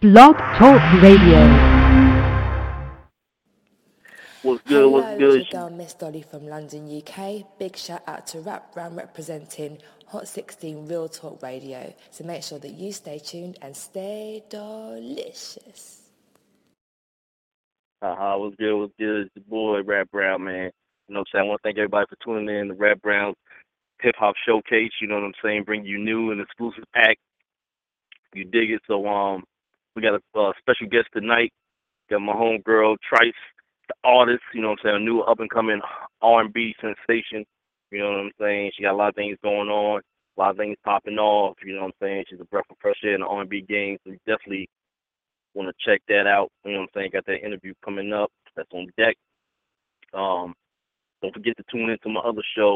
Blog Talk Radio. What's good? What's Hello, good? it's your girl Miss Dolly from London, UK. Big shout out to Rap Brown representing Hot 16 Real Talk Radio. So make sure that you stay tuned and stay delicious. What's good? What's good? It's your boy Rap Brown, man. You know what I'm saying? I want to thank everybody for tuning in to Rap Brown's Hip Hop Showcase. You know what I'm saying? Bring you new and exclusive act. You dig it? So we got a special guest tonight. Got my homegirl Trice, the artist. You know what I'm saying? A new up and coming R&B sensation. You know what I'm saying? She got a lot of things going on, a lot of things popping off. You know what I'm saying? She's a breath of fresh air in the R&B game. So you definitely want to check that out. You know what I'm saying? Got that interview coming up. That's on deck. Don't forget to tune into my other show,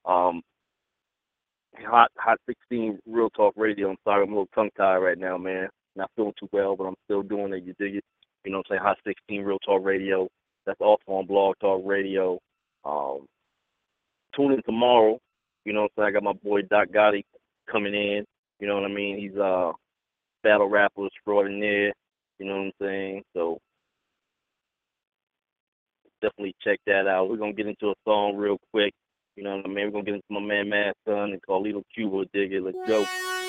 Hot 16 Real Talk Radio. I'm sorry, I'm a little tongue-tied right now, man. Not feeling too well, but I'm still doing it. You dig it? You know what I'm saying? Hot 16 Real Talk Radio. That's also on Blog Talk Radio. Tune in tomorrow. You know what I'm saying? I got my boy Doc Gotti coming in. You know what I mean? He's a battle rapper extraordinaire. You know what I'm saying? So definitely check that out. We're going to get into a song real quick. You know what I mean? We're going to get into my man Mad Son and called Little Cuba. Dig it. Let's go.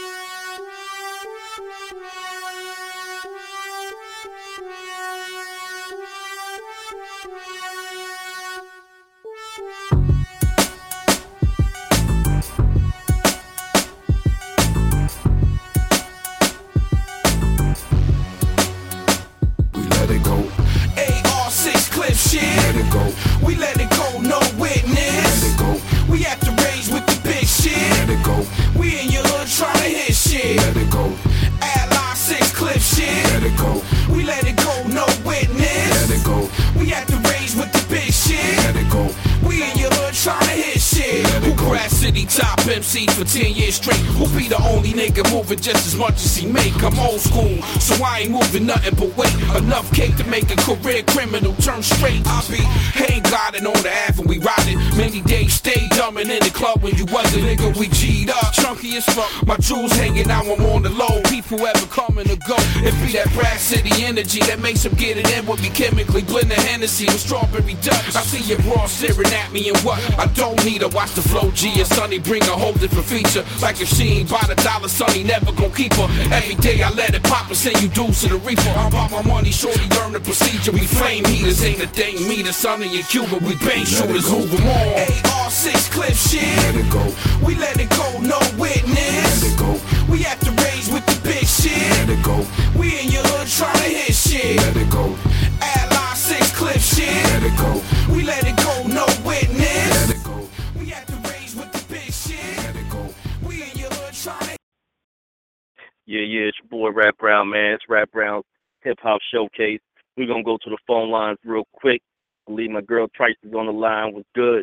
Shit. Let it go. We let it go, no witness. Let it go. We at the rage with the big shit. Let it go. We in your hood trying to hit shit. Let it go. Add line 6 clip shit. Let it go. We let it go, no witness. Let it go. We at the rage with the big shit. Let it go. We in your hood trying to hit shit. Who grass city top MC for 10 years straight? Who be the only nigga moving just as much as he make? I'm old school, so I ain't moving nothing but weight. Enough cake to make a career criminal turn straight. I be hang gliding on the Ave and we riding. Many days stay dumbing in the club when you was a nigga, we G'd up. Chunky as fuck, my jewels hanging out, I'm on the low. People ever coming to go. It be that brass city energy that makes them get it in with me. Chemically blend the Hennessy with strawberry Dutch. I see your bra staring at me and what? I don't need her. Watch the flow G and Sonny bring a whole different feature. Like if she ain't bought $1, Sonny never gon' keep her. Every day I let it pop and send you dudes to the reefer. I bought my money, shorty learn the procedure. We flame heaters, ain't a thing. Me, the Sonny and Cuba, we bang shooters, move them on. AR6 clip shit. Let it go. We let it go, no witness. Let it go. We at the rage with the big shit. Let it go. We in your hood trying to hit shit. Let it go. Add line 6 clip shit. Let it go. We let it go, no witness. Let it go. We at the rage with the big shit. Let it go. We in your hood trying to. Yeah, it's your boy Rap Brown, man. It's Rap Brown's Hip Hop Showcase. We're going to go to the phone lines real quick. I believe my girl Trice is on the line. What's good?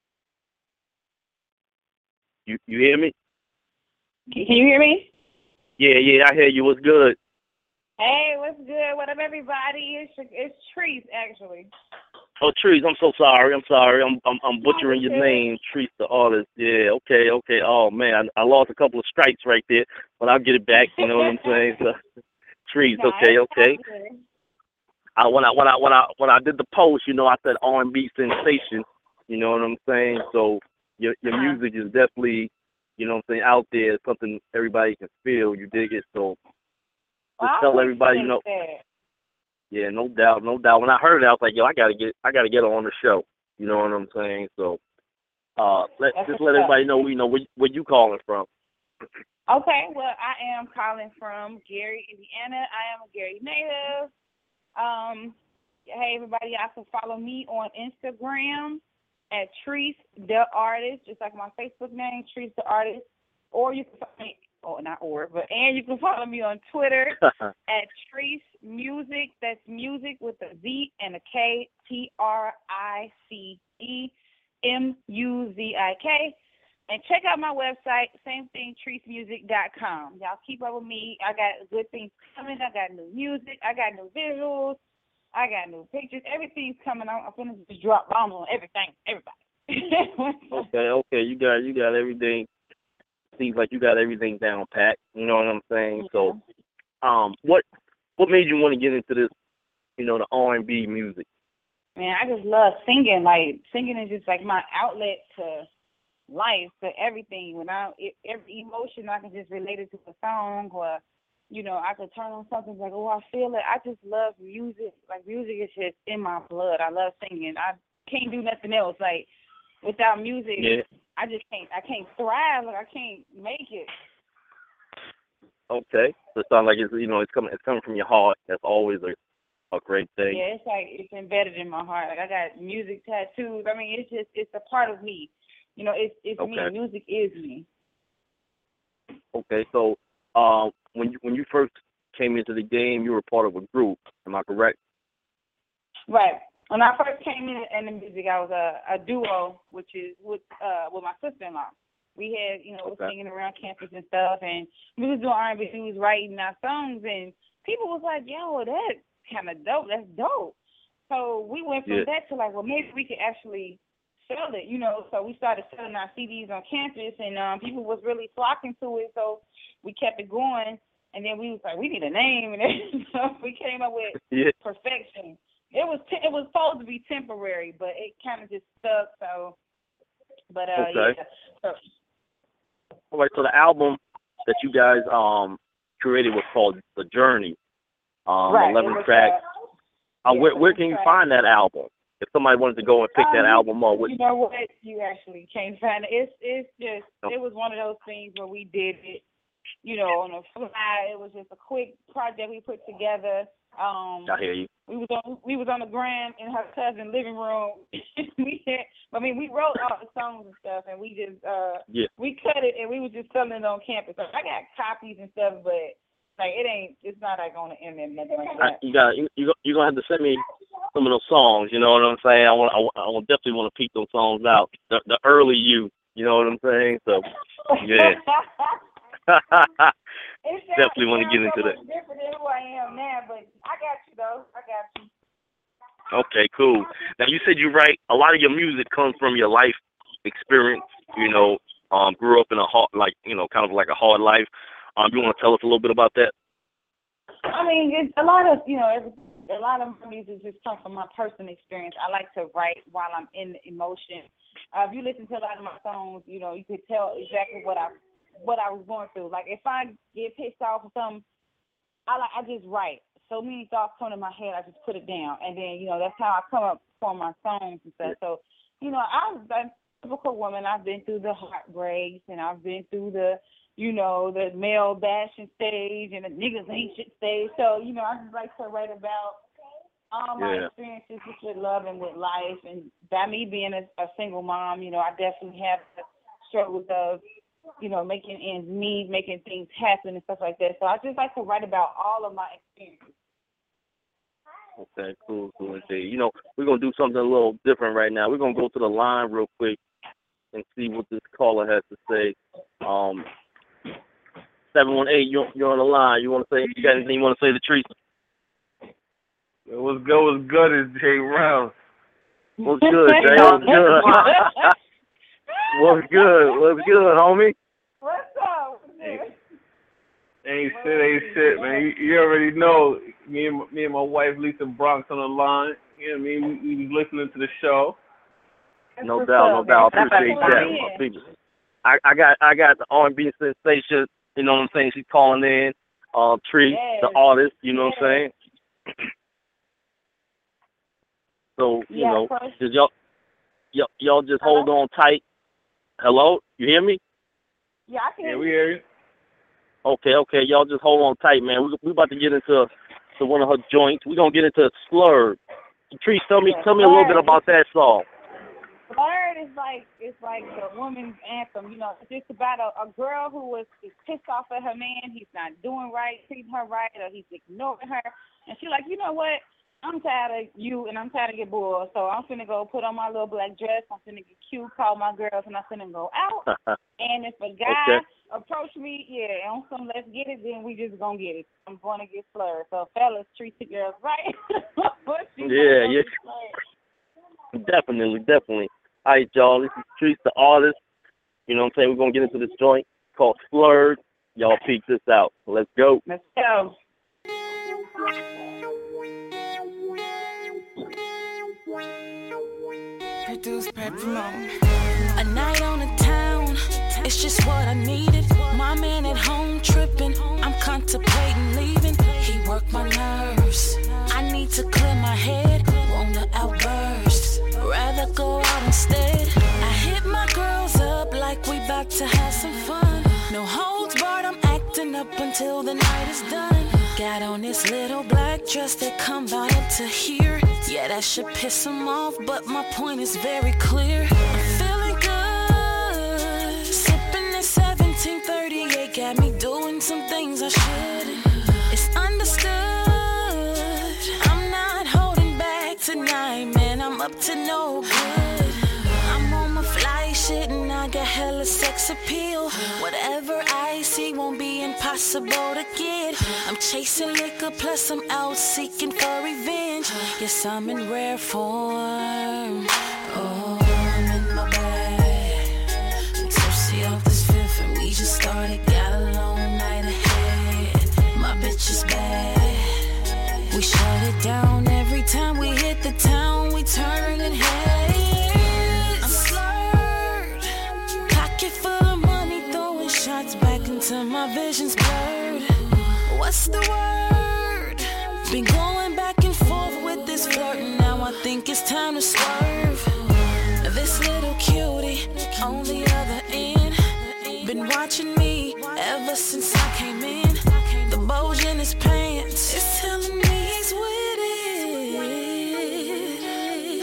You hear me? Can you hear me? Yeah, I hear you. What's good? Hey, what's good? What up, everybody? It's Trees, actually. Oh, Trees, I'm so sorry. I'm butchering your name, Trees the artist. Yeah, okay. Oh man, I lost a couple of strikes right there, but I'll get it back. You know what I'm saying? So, Trees, okay. When I did the post, you know, I said R&B sensation. You know what I'm saying? So your music is definitely, you know what I'm saying, out there. It's something everybody can feel. You dig it? So just tell everybody, you know. Yeah, no doubt. When I heard it, I was like, yo, I gotta get her on the show. You know what I'm saying? So let everybody know where you calling from. Okay, well, I am calling from Gary, Indiana. I am a Gary native. Hey, everybody, y'all can follow me on Instagram at Trees the Artist, just like my Facebook name, Trees the Artist. Or you can follow me, and you can follow me on Twitter at Trees Music. That's music with a Z and a K, TRICEMUZIK. And check out my website, same thing, treesmusic.com. Y'all keep up with me. I got good things coming. I got new music. I got new visuals. I got new pictures. Everything's coming out. I'm going to just drop bombs on everybody. Okay. You got everything. Seems like you got everything down pat. You know what I'm saying? Yeah. So, what What made you want to get into this, the R&B music? Man, I just love singing. Like, singing is just like my outlet to life, to everything. Every emotion, I can just relate it to a song, or, I could turn on something like, oh, I feel it. I just love music. Like, music is just in my blood. I love singing. I can't do nothing else. Like, without music, Yeah. I can't thrive. Like, I can't make it. Okay. So it sounds like it's coming from your heart. That's always a great thing. Yeah, it's like it's embedded in my heart. Like, I got music tattoos. I mean, it's a part of me. It's Okay. me. Music is me. Okay. So when you first came into the game, you were part of a group. Am I correct? Right. When I first came in the music, I was a duo, which is with my sister-in-law. We had, was singing around campus and stuff, and we was doing R&B. We was writing our songs, and people was like, "Yo, that's kind of dope. That's dope." So we went from that to like, well, maybe we could actually sell it, So we started selling our CDs on campus, and people was really flocking to it. So we kept it going, and then we was like, we need a name, and then so we came up with Perfection. It was supposed to be temporary, but it kind of just stuck. So, but okay. Yeah. So, all right. So the album that you guys created was called The Journey. right. 11 tracks. Where can you find that album? If somebody wanted to go and pick that album up, you know what? You actually can't find it. It's just it was one of those things where we did it, on the fly. It was just a quick project we put together. I hear you. We was on the ground in her cousin's living room. we wrote all the songs and stuff, and we just we cut it and we was just selling it on campus. So I got copies and stuff, but like it's not like on the internet, nothing like that. You're gonna have to send me some of those songs. You know what I'm saying? I definitely want to peek those songs out. The early you know what I'm saying? So yeah. Definitely want to get into that. Different than who I am now, but I got you though. I got you. Okay, cool. Now you said you write a lot of your music comes from your life experience. Grew up in a hard, kind of like a hard life. You want to tell us a little bit about that? I mean, it's a lot of a lot of my music just comes from my personal experience. I like to write while I'm in the emotion. If you listen to a lot of my songs, you could tell exactly what I was going through. Like, if I get pissed off or something, I just write. So many thoughts come to my head, I just put it down. And then, that's how I come up for my songs and stuff. So, I'm a typical woman. I've been through the heartbreaks, and I've been through the male bashing stage and the niggas ain't shit stage. So, I just like to write about all my experiences with love and with life. And by me being a single mom, I definitely have the struggles of making ends meet, making things happen and stuff like that. So I just like to write about all of my experiences. Okay, cool. We're going to do something a little different right now. We're going to go to the line real quick and see what this caller has to say. 718, you're on the line. You got anything you want to say to Teresa? What's good is Jay Rouse. What's good, Jay? What's good? What's good, homie? What's up? Ain't shit, man. You already know. Me and my wife Lisa Bronx on the line. You know what I mean? We was listening to the show. No doubt. Appreciate that. I got the R&B sensation. You know what I'm saying? She's calling in. Tree, the artist. You know what I'm saying? So just y'all just hold on tight. Hello, you hear me? Yeah, I can hear you. We hear you. Okay. Y'all just hold on tight, man. We about to get into one of her joints. We're gonna get into Slurred. Patrice, tell me a little bit about that song. Slurred is like the woman's anthem. It's just about a girl who is pissed off at her man. He's not doing right, treating her right, or he's ignoring her. And she's like, you know what? I'm tired of you, and I'm tired of getting bored. So I'm finna go put on my little black dress. I'm finna get cute, call my girls, and I'm finna go out. And if a guy approach me, on some let's get it, then we just gonna get it. I'm gonna get slurred. So fellas, treat the girls right. Yeah. Definitely. All right, y'all. This is Treat the artist. You know what I'm saying? We're gonna get into this joint called Slurred. Y'all peek this out. Let's go. Let's go. Produce Peppermint. A night on the town, it's just what I needed. My man at home tripping, I'm contemplating leaving. He worked my nerves, I need to clear my head. Wanna outburst, rather go out instead. I hit my girls up like we bout to have some fun. No holds barred, I'm acting up until the night is done. Got on this little black dress that come out up to here. Yeah, that should piss him off, but my point is very clear. I'm feeling good, sipping at 1738, got me doing some things I shouldn't. It's understood, I'm not holding back tonight, man, I'm up to no good. I'm on my fly shit and I got hella sex appeal. Whatever I see won't be impossible to get. I'm chasing liquor, plus I'm out seeking for revenge. Yes, I'm in rare form. Oh, I'm in my bag. I'm tipsy off this fifth and we just started. Got a long night ahead. My bitch is bad. We shut it down every time we hit the town. We turn and head. I'm slurred, pocket full of money, throwing shots back into my visions blurred. What's the word? Been going back and forth with this flirt, now I think it's time to swerve. This little cutie on the other end been watching me ever since I came in. The bulge in his pants is telling me he's with it.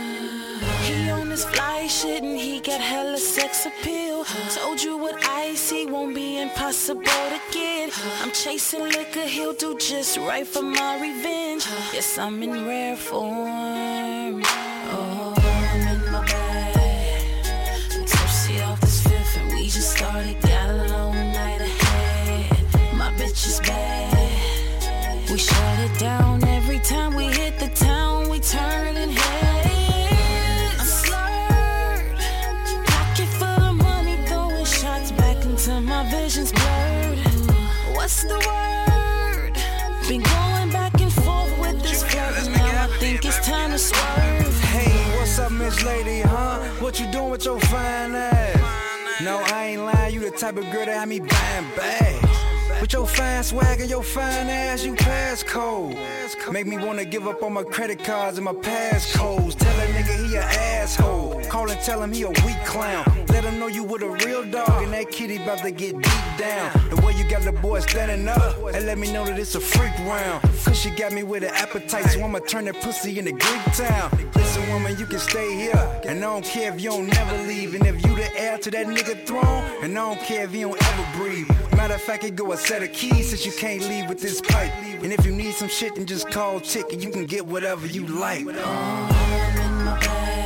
He on his fly shit and he got hella sex appeal. Told you what I see won't be impossible to get. I'm chasing liquor, he'll do just right for my revenge. Yes, I'm in rare form. Oh, I'm in my bag. I'm tipsy off this fifth and we just started. Got a long night ahead. My bitch is bad. We shut it down every time we hit the town. We turn and head. I'm slurred, pocket full of money, throwing shots back into my visions blurred. What's the word? Been going back and forth with this flirt, now I think it's time to swerve. Hey, what's up, Miss Lady, huh? What you doing with your fine ass? No, I ain't lying, you the type of girl that had me buying bags. With your fine swag and your fine ass, you passcode. Make me wanna give up on my credit cards and my passcodes. Tell that nigga he a asshole. Call and tell him he a weak clown. Let him know you with a real dog and that kitty about to get deep down. The way you got the boy standing up, and let me know that it's a freak round. Cause she got me with an appetite, so I'ma turn that pussy into Greek town. Listen, woman, you can stay here, and I don't care if you don't never leave. And if you the heir to that nigga throne, and I don't care if you don't ever breathe. Matter of fact, it go a set of keys since you can't leave with this pipe. And if you need some shit, then just call Chick and you can get whatever you like. Oh, I'm in my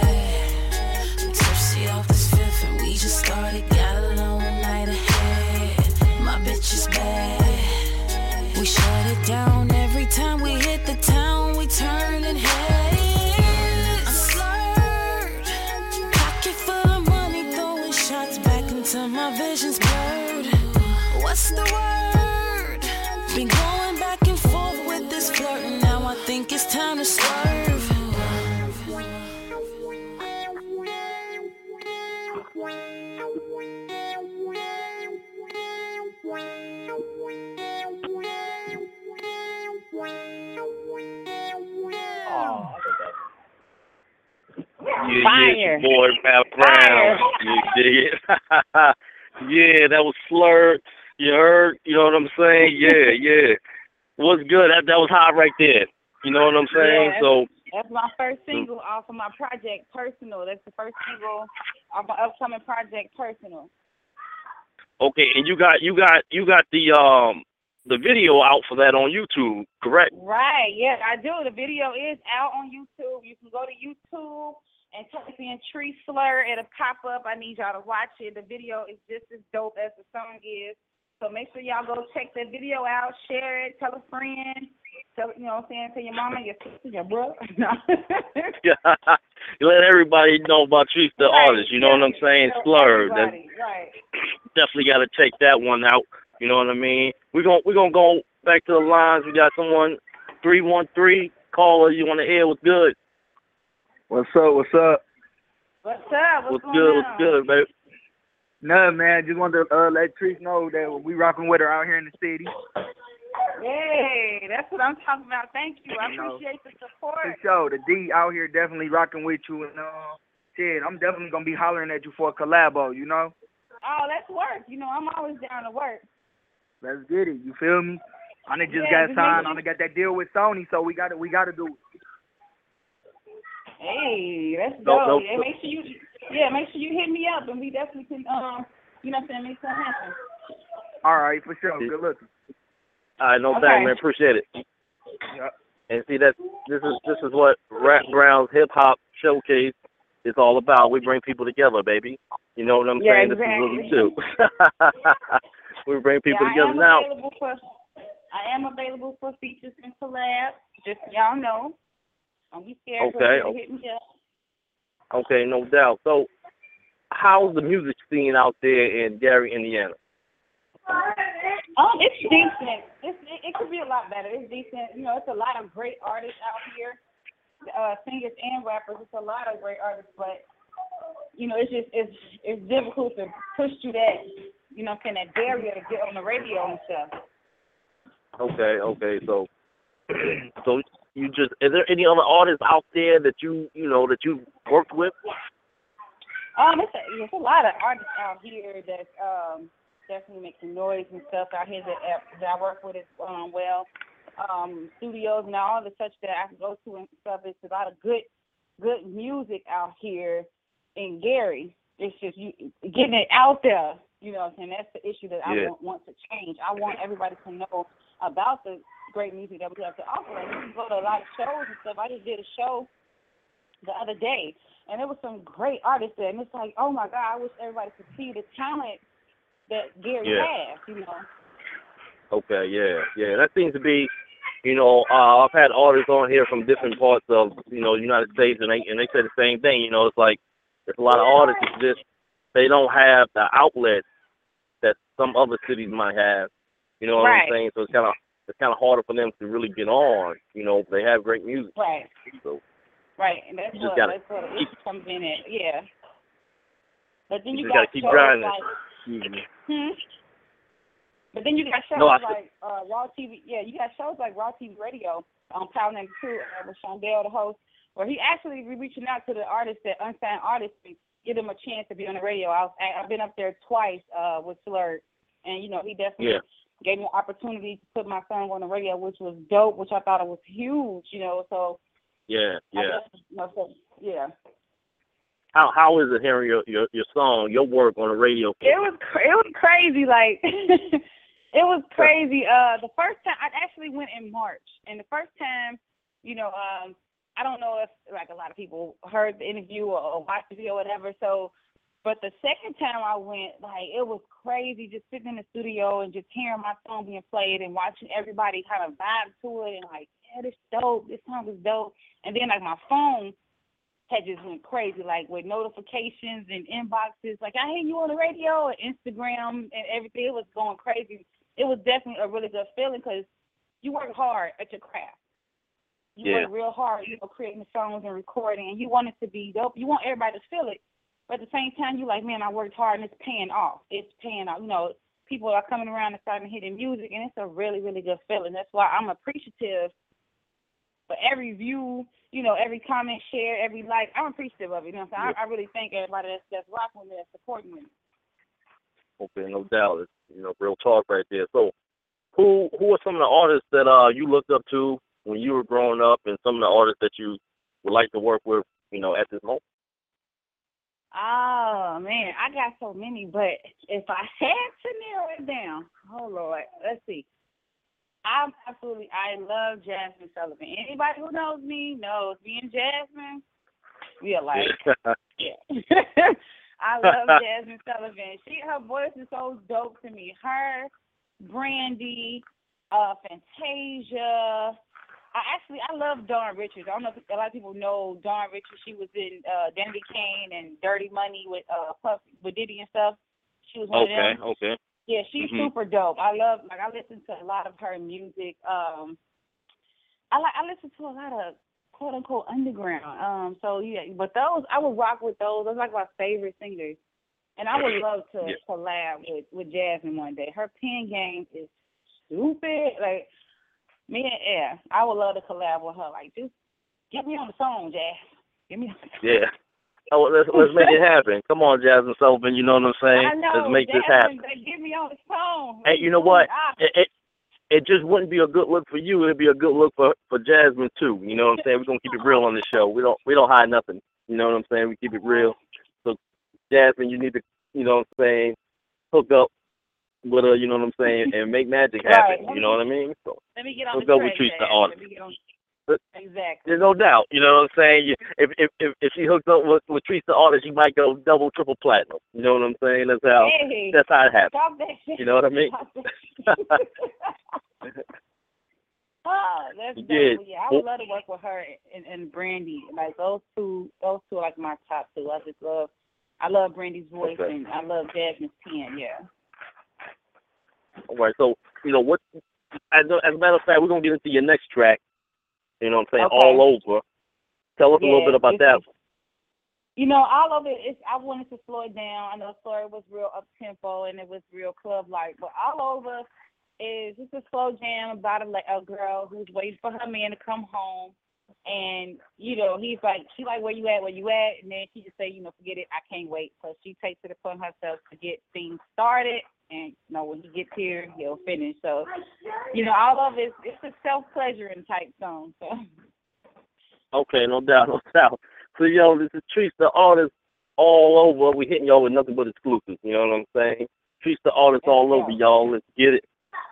bag. I'm tipsy off this fifth and we just started. Got a long night ahead. My bitch is bad. We shut it down every time we hit the town. We turn and head. I'm slurred, pocket full of money, throwing shots back into my visions blurred. What's the word? Been going back and forth with this flirt, now I think it's time to swerve. Yeah, boy, Matt Brown. You dig it? Yeah, that was slurred. You heard? You know what I'm saying? Yeah. What's good? That was hot right there. You know what I'm saying? Yeah, So that's my first single off of my project, Personal. That's the first single off my upcoming project, Personal. okay, and you got the video out for that on YouTube, correct? Right, yeah, I do. The video is out on YouTube. You can go to YouTube and type in Tree Slur. It'll pop up. I need y'all to watch it. The video is just as dope as the song is. So make sure y'all go check that video out, share it, tell a friend, tell, you know what I'm saying, tell your mama, your sister, your brother. No. Yeah, you let everybody know about Tree the artist. You know what I'm saying? Slur. Right. Definitely got to check that one out. You know what I mean? We're gonna go back to the lines. We got someone 313 caller. You want to hear what's good? What's up? What's up? What's going good? on? What's good, baby? Nothing, man. Just wanted to let Trish know that we rocking with her out here in the city. Hey, that's what I'm talking about. Thank you. I You know, appreciate the support. For sure. The D out here definitely rocking with you. And, shit, I'm definitely going to be hollering at you for a collabo, you know? Oh, let's work. You know, I'm always down to work. Let's get it. You feel me? I done just Yeah, got signed. I done got that deal with Sony, so we got to do it. Hey, let's No, go. no. Yeah, make sure you hit me up, and we definitely can, you know what I'm saying, make something happen. All right, for sure. Good looking. All right, no Okay. doubt, man. Appreciate it. Yep. And see that this is what Rap Brown's hip hop showcase is all about. We bring people together, baby. You know what I'm Yeah, saying? exactly. This is what we do. We bring people together now. I am available for features and collabs. Just so y'all know. Don't be scared. Okay. Hit me up. Okay, no doubt. So, how's the music scene out there in Gary, Indiana? It's decent. It could be a lot better. It's decent. You know, it's a lot of great artists out here, singers and rappers. It's a lot of great artists, but you know, it's difficult to push through that. You know, that barrier to get on the radio and stuff. Okay. So, is there any other artists out there that you worked with? It's a lot of artists out here that definitely make some noise and stuff out here that I work with as well. Studios and all the such that I can go to and stuff. It's a lot of good music out here in Gary. It's just you getting it out there. You know what I'm saying? That's the issue that I want to change. I want everybody to know about the great music that we have to offer. Like, you can go to a lot of shows and stuff. I just did a show the other day, and there was some great artists there. And it's like, oh, my God, I wish everybody could see the talent that Gary has, you know. Okay, yeah. That seems to be, I've had artists on here from different parts of, the United States, and they say the same thing. You know, it's like there's a lot of artists that just they don't have the outlet that some other cities might have. You know what I'm saying? So it's kind of harder for them to really get on. You know, they have great music. Right. So, and that's what the issue comes in at. Yeah. But then you got keep shows grinding. like, But then you got shows like Raw TV. Yeah, you got shows like Raw TV Radio on Power 92 with Shondell, the host, where he actually be reaching out to the artists, that unsigned artists, to give them a chance to be on the radio. I've been up there twice with Slurred, and he definitely gave me an opportunity to put my song on the radio, which was dope, which I thought it was huge. So How is it hearing your song, your work on the radio? It was crazy. Like it was crazy. The first time I actually went in March, and the first time, I don't know if like a lot of people heard the interview or watched the video or whatever. So, but the second time I went, like it was crazy, just sitting in the studio and just hearing my song being played and watching everybody kind of vibe to it and like, yeah, this dope. This song is dope. And then like my phone had just went crazy, like with notifications and inboxes, like I hear you on the radio and Instagram and everything. It was going crazy. It was definitely a really good feeling because you work hard at your craft. You work real hard, creating the songs and recording, and you want it to be dope. You want everybody to feel it, but at the same time, you're like, man, I worked hard and it's paying off. It's paying off. People are coming around and starting to hear the music, and it's a really, really good feeling. That's why I'm appreciative for every view, every comment, share, every like. I'm appreciative of it. So I really thank everybody that's rocking with me, that's supporting me. Okay, no doubt. It's, real talk right there. So, who are some of the artists that you looked up to when you were growing up, and some of the artists that you would like to work with, at this moment? Oh, man, I got so many, but if I had to narrow it down, oh, Lord, let's see. I love Jazmine Sullivan. Anybody who knows me knows me and Jazmine, we are like, I love Jazmine Sullivan. Her voice is so dope to me. Her, Brandy, Fantasia. I love Dawn Richards. I don't know if a lot of people know Dawn Richards. She was in Danity Kane and Dirty Money with Puff, with Diddy and stuff. She was one of them. Okay. Yeah, she's super dope. I listen to a lot of her music. I listen to a lot of quote unquote underground. So yeah, but those I would rock with those. Those are like my favorite singers, and I would love to collab with Jasmine one day. Her pen game is stupid. Like I would love to collab with her. Like, just get me on the song, Jazz. Get me on the song. Yeah. Oh, let's make it happen. Come on, Jasmine Sullivan. You know what I'm saying? I know, let's make Jasmine, this happen. Get me on the song. Hey, you know what? It just wouldn't be a good look for you. It'd be a good look for Jasmine too. You know what I'm saying? We're gonna keep it real on this show. We don't hide nothing. You know what I'm saying? We keep it real. So, Jasmine, you need to, you know what I'm saying, hook up with her. You know what I'm saying, and make magic happen. Right. You know what I mean? So let me get on hook the up track, with Teresa Jazz. Artist. Exactly. There's no doubt. You know what I'm saying? If she hooks up with Teresa Artist, she might go double, triple platinum. You know what I'm saying? That's how it happens. Stop that shit. You know what I mean? That's dope. Yeah, I would love to work with her and Brandy. Like those two are like my top two. I love Brandy's voice and I love Jasmine's pen. Yeah. All right. So you know what? As a matter of fact, we're gonna get into your next track. You know what I'm saying? Okay. All Over. Tell us a little bit about that. You know, all of it. I wanted to slow it down. I know the story was real up tempo and it was real club like, but All Over is just a slow jam about a girl who's waiting for her man to come home, and you know he's like, she like, where you at, and then she just say, you know, forget it, I can't wait. So she takes it upon herself to get things started, and you know when he gets here, he'll finish. So you know, all of it's a self-pleasuring type song. So. Okay, no doubt. So yo, this is Teresa Artist All Over. We hitting y'all with nothing but exclusives. You know what I'm saying? Teresa Artist All Over, y'all. Let's get it.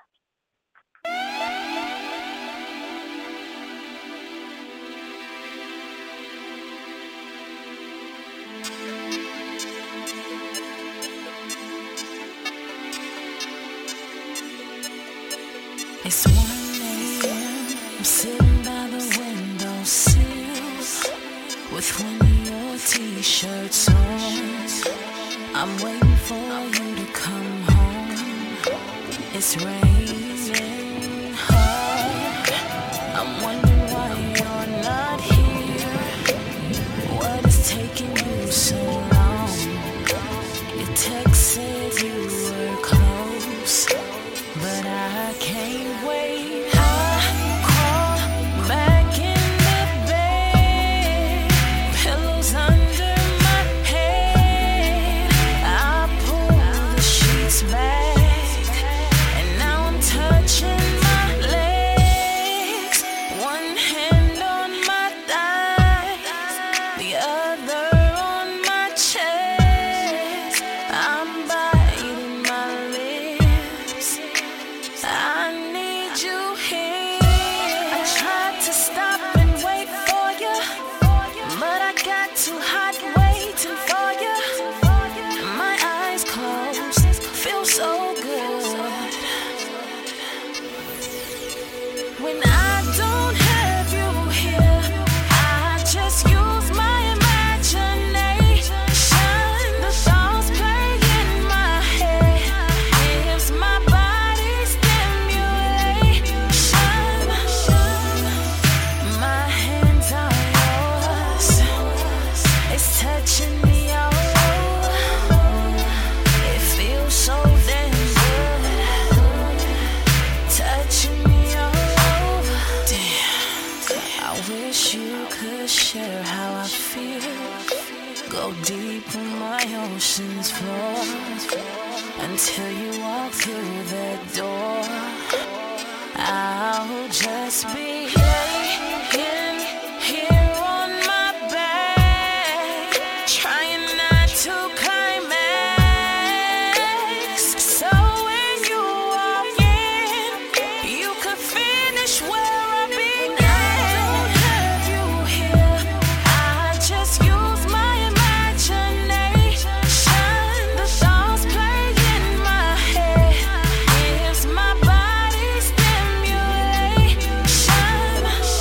It's 1 a.m. I'm sitting by the windowsill with one of your t-shirts on. I'm waiting for you to come home. It's raining hard. I'm wondering why you're not here. What is taking you so long? Your text said you were close, but I can't wait. I crawl back in the bed, pillows under my head. I pull the sheets back, and now I'm touching my legs. One hand on my thighs, the other on my chest. I'm biting my lips. I need you here. I tried to stop and wait for you, but I got too hot waiting for you. My eyes closed, feel so good. When I don't have you here, I just use my imagination. The thoughts play in my head, gives my body stimulation. My hands are yours, it's touching me all over. It feels so damn good, touching me all over. Damn, I wish you could share how I feel. Go deep on my ocean's floor until you walk through that door. I'll just be laying here on my back, trying not to climax. So when you walk in, you could finish where I began. I don't have you here, I just use my imagination. The thoughts play in my head, gives my body stimulation.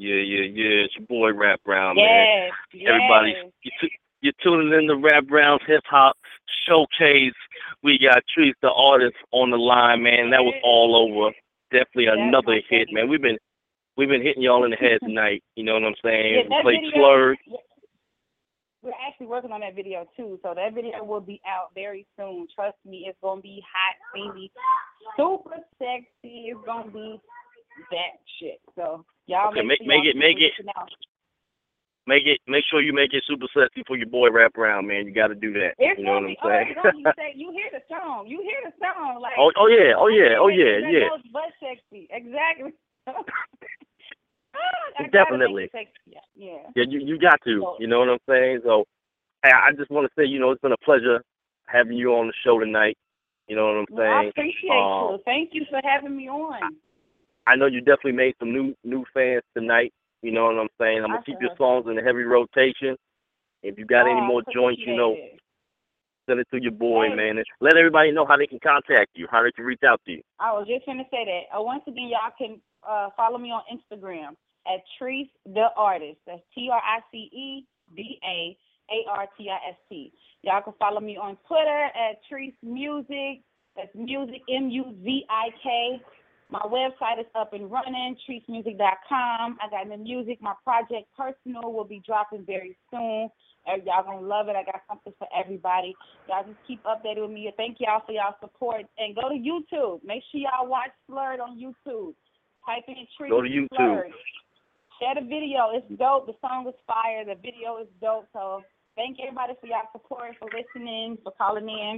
It's your boy Rap Brown, Yes, man. Everybody, you're tuning in to Rap Brown's Hip Hop Showcase. We got Trees the Artist on the line, man. That was all over. Definitely another hit, man. We've been hitting y'all in the head tonight. You know what I'm saying? Yeah, we played Slurred. We're actually working on that video too, so that video will be out very soon. Trust me, it's gonna be hot, steamy, super sexy. It's gonna be that shit. So y'all make sure you make it super sexy for your boy Rap Brown, man. You got to do that. It's you know what I'm saying? You hear the song. Like oh yeah. Butt sexy, exactly. Definitely. Yeah, you got to. You know what I'm saying? So, hey, I just want to say, it's been a pleasure having you on the show tonight. You know what I'm saying? I appreciate you. Thank you for having me on. I know you definitely made some new fans tonight. You know what I'm saying? I'm going to keep your songs in the heavy rotation. If you got any more joints, send it to your boy, man. And let everybody know how they can contact you, how they can reach out to you. I was just going to say that. Once again, y'all can follow me on Instagram at Trees the Artist. That's TreesDaArtist. Y'all can follow me on Twitter at Trees Music. That's music, MUZIK. My website is up and running, treesmusic.com. I got new music. My project Personal will be dropping very soon. Y'all gonna love it. I got something for everybody. Y'all just keep updated with me. Thank y'all for y'all support. And go to YouTube. Make sure y'all watch Slurred on YouTube. Type in Trees. Go to YouTube. Slurred. Share the video. It's dope. The song is fire. The video is dope. So thank everybody for y'all support, for listening, for calling in.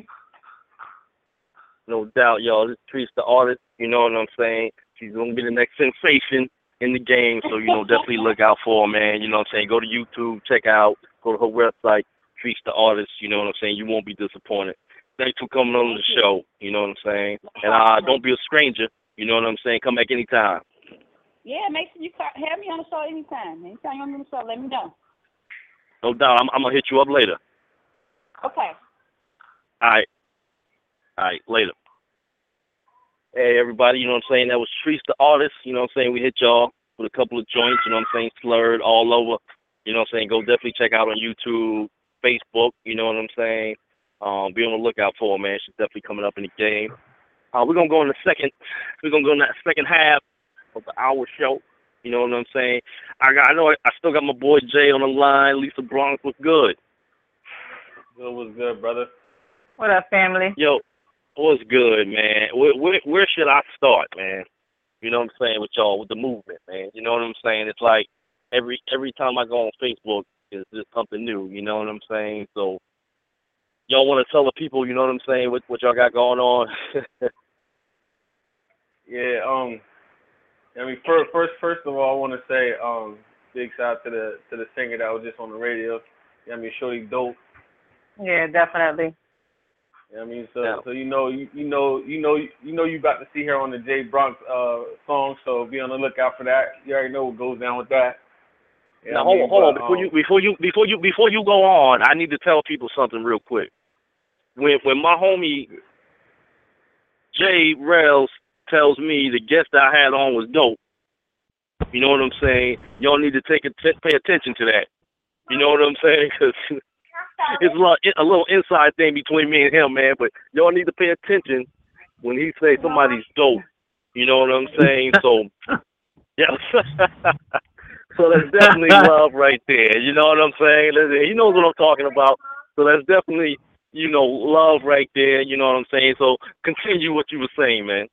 No doubt, y'all. This is Trees the Artist. You know what I'm saying? She's going to be the next sensation in the game. So, definitely look out for her, man. You know what I'm saying? Go to YouTube. Check out. Go to her website, Trees the Artist. You know what I'm saying? You won't be disappointed. Thanks for coming on the show. You know what I'm saying? And don't be a stranger. You know what I'm saying? Come back anytime. Yeah, make sure you have me on the show anytime. Anytime you're on the show, let me know. No doubt. I'm going to hit you up later. Okay. All right, later. Hey, everybody, you know what I'm saying? That was Trees the Artist. You know what I'm saying? We hit y'all with a couple of joints, you know what I'm saying? Slurred all over. You know what I'm saying? Go definitely check out on YouTube, Facebook, you know what I'm saying? Be on the lookout for her, man. She's definitely coming up in the game. We're going to go in that second half of the hour show. You know what I'm saying? I know I still got my boy Jay on the line. Lisa Bronx, what's good? What's good, brother? What up, family? Yo, what's good, man? Where should I start, man? You know what I'm saying, with y'all, with the movement, man. You know what I'm saying? It's like every time I go on Facebook, it's just something new. You know what I'm saying? So y'all want to tell the people, you know what I'm saying, what y'all got going on? Yeah. I mean, first of all, I want to say big shout out to the singer that was just on the radio. I mean, Shorty dope. Yeah, definitely. I mean, so you got to see her on the Jay Bronx song, so be on the lookout for that. You already know what goes down with that. Now hold on, before you go on, I need to tell people something real quick. When my homie Jay Rails tells me the guest I had on was dope, you know what I'm saying? Y'all need to pay attention to that. You know what I'm saying? Because it's a little inside thing between me and him, man. But y'all need to pay attention when he say somebody's dope. You know what I'm saying? So, yeah. So that's definitely love right there. You know what I'm saying? He knows what I'm talking about. So that's definitely, love right there. You know what I'm saying? So continue what you were saying, man.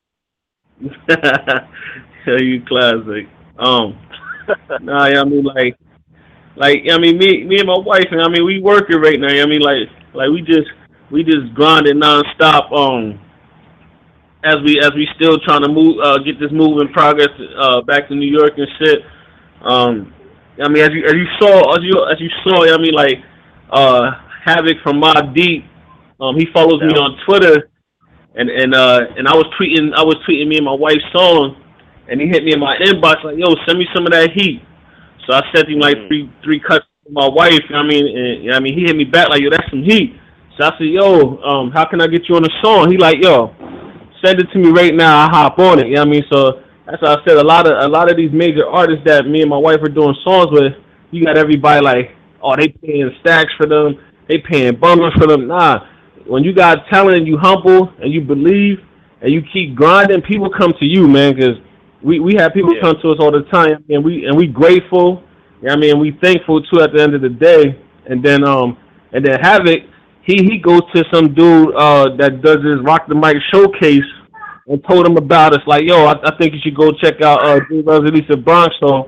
Tell you classic. Nah, I mean, I mean, me and my wife, and I mean, we working right now. I mean, like we just grinding nonstop. As we still trying to move, get this move in progress, back to New York and shit. I mean, as you saw, I mean, like, Havoc from Mobb Deep, he follows me on Twitter, and I was tweeting me and my wife's song, and he hit me in my inbox like, yo, send me some of that heat. So I sent him like three cuts to my wife. I mean, he hit me back like, yo, that's some heat. So I said, how can I get you on the song? He like, yo, send it to me right now. I hop on it. You know what I mean? So that's why I said a lot of these major artists that me and my wife are doing songs with. You got everybody like, oh, they paying stacks for them, they paying bundles for them. Nah, when you got talent and you humble and you believe and you keep grinding, people come to you, man. Because we have people come to us all the time, and we grateful. I mean, we thankful too at the end of the day. And then Havoc, he goes to some dude that does his Rock the Mic showcase and told him about us. Like, yo, I think you should go check out Dream Lisa Bronx. So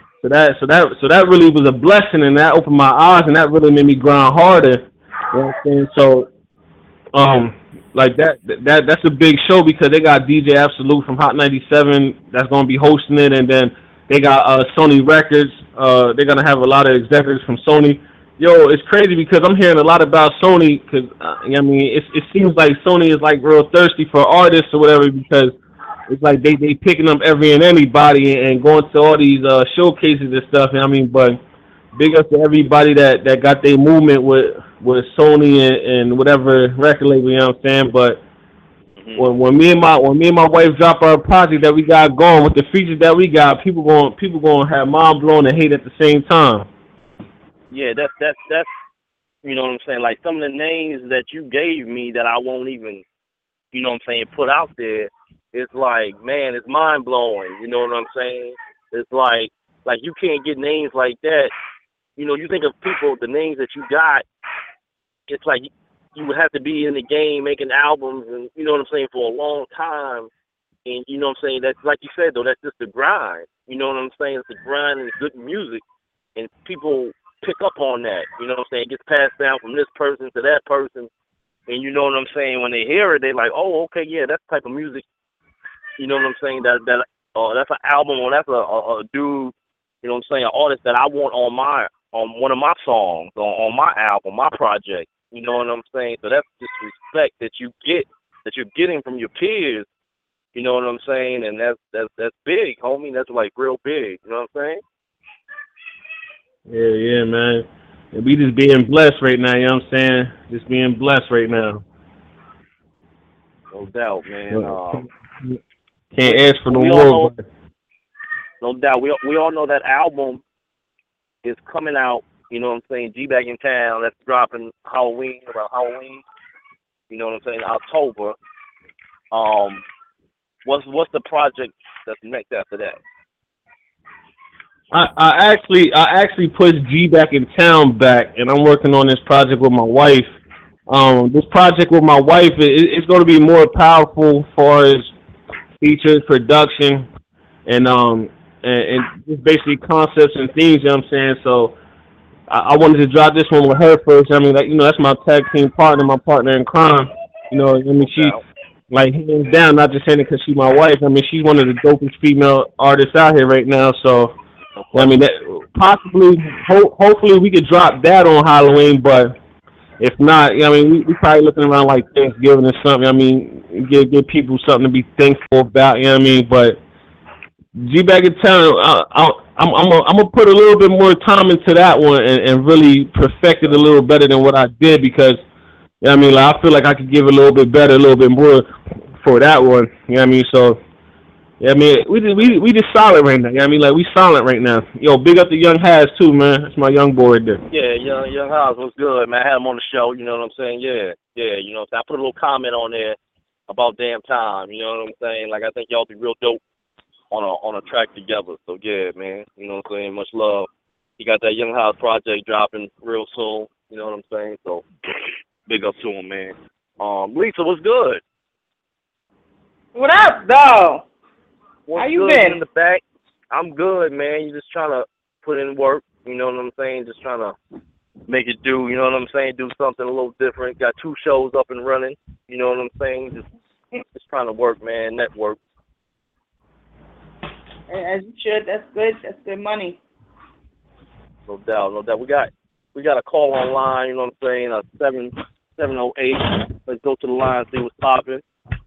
that really was a blessing, and that opened my eyes, and that really made me grind harder. You know what I'm saying? So, like that's a big show because they got DJ Absolute from Hot 97 that's gonna be hosting it, and then they got Sony Records. They're gonna have a lot of executives from Sony. Yo, it's crazy because I'm hearing a lot about Sony because I mean it seems like Sony is like real thirsty for artists or whatever because it's like they picking up every and anybody and going to all these showcases and stuff. I mean, but big up to everybody that got their movement with Sony and whatever record label. You know what I'm saying? But when me and my wife drop our project that we got going with the features that we got, people going to have mind blown and hate at the same time. Yeah, that's you know what I'm saying. Like some of the names that you gave me that I won't even, you know what I'm saying, put out there. It's like, man, it's mind blowing. You know what I'm saying? It's like you can't get names like that. You know, you think of people, the names that you got. It's like you would have to be in the game making albums, and you know what I'm saying, for a long time. And you know what I'm saying. That's like you said though. That's just the grind. You know what I'm saying? It's the grind and it's good music, and people pick up on that. You know what I'm saying? It gets passed down from this person to that person, and you know what I'm saying. When they hear it, they like, oh, okay, yeah, that's the type of music. You know what I'm saying? That's an album, or that's a dude. You know what I'm saying? An artist that I want on one of my songs, on my album, my project. You know what I'm saying? So that's just respect that you're getting from your peers. You know what I'm saying? And that's big, homie. That's like real big. You know what I'm saying? Yeah, man. And we just being blessed right now. You know what I'm saying? Just being blessed right now. No doubt, man. Can't ask for no more. No doubt. We all know that album is coming out, you know what I'm saying, G Back in Town. That's dropping around Halloween. You know what I'm saying, October. What's the project that's next after that? I actually pushed G Back in Town back, and I'm working on this project with my wife. This project with my wife is going to be more powerful for as features, production, and just basically concepts and themes. You know what I'm saying? So I wanted to drop this one with her first. I mean, like, you know, that's my tag team partner, my partner in crime. You know, I mean, she like hands down, not just saying it because she's my wife. I mean, she's one of the dopest female artists out here right now. So I mean, that possibly, hopefully, we could drop that on Halloween. But if not, I mean, we probably looking around like Thanksgiving or something. I mean, give people something to be thankful about. You know what I mean? But G Back in Town, I'm gonna put a little bit more time into that one and really perfect it a little better than what I did because, you know what I mean, like, I feel like I could give a little bit better, a little bit more for that one. You know what I mean? So, yeah, I mean, we just solid right now. You know what I mean? Like, we solid right now. Yo, big up to Young Haz too, man. That's my young boy right there. Yeah, Young Haz was good, man. I had him on the show. You know what I'm saying? Yeah. You know what I'm saying? I put a little comment on there about Damn Time. You know what I'm saying? Like, I think y'all be real dope on a track together. So yeah, man. You know what I'm saying? Much love. He got that Young Haz project dropping real soon. You know what I'm saying? So big up to him, man. Lisa, what's good? What up, though? What's How you good been? in the back? I'm good, man. You just trying to put in work. You know what I'm saying? Just trying to make it do. You know what I'm saying? Do something a little different. Got 2 shows up and running. You know what I'm saying? Just trying to work, man. Network. As you should. That's good. That's good money. No doubt. We got a call online. You know what I'm saying? 708. Let's go to the line and see what's popping.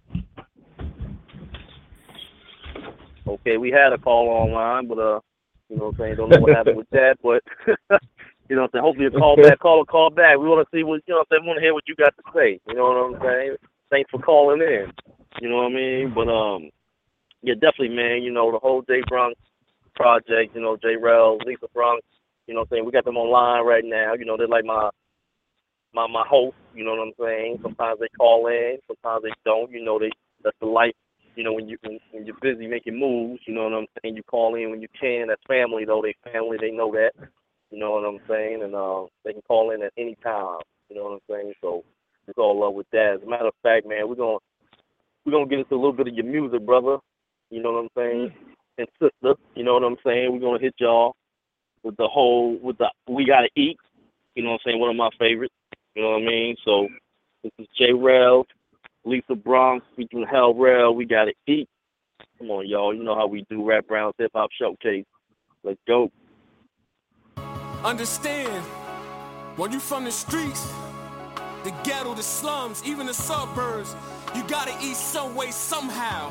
Okay, we had a call online, but you know what I'm saying? Don't know what happened with that, but you know what I'm saying? Hopefully a call back. We want to see what, you know what I'm saying? We want to hear what you got to say. You know what I'm saying? Thanks for calling in. You know what I mean? But Yeah, definitely, man. You know, the whole J Bronx project, you know, J Rel, Lisa Bronx, you know what I'm saying? We got them online right now. You know, they're like my host, you know what I'm saying? Sometimes they call in, sometimes they don't. You know, that's the life. You know, when you're busy making moves, you know what I'm saying? You call in when you can. That's family though. They family, they know that. You know what I'm saying? And they can call in at any time. You know what I'm saying? So it's all love with that. As a matter of fact, man, we're gonna get into a little bit of your music, brother. You know what I'm saying? And sister, you know what I'm saying? We're gonna hit y'all with the We Gotta Eat. You know what I'm saying? One of my favorites. You know what I mean? So this is J Rel, Lisa Bronx, featuring Hell Rel. We Gotta Eat. Come on, y'all. You know how we do Rap Brown's Hip Hop Showcase. Let's go. Understand, when you from the streets, the ghetto, the slums, even the suburbs, you gotta eat some way, somehow.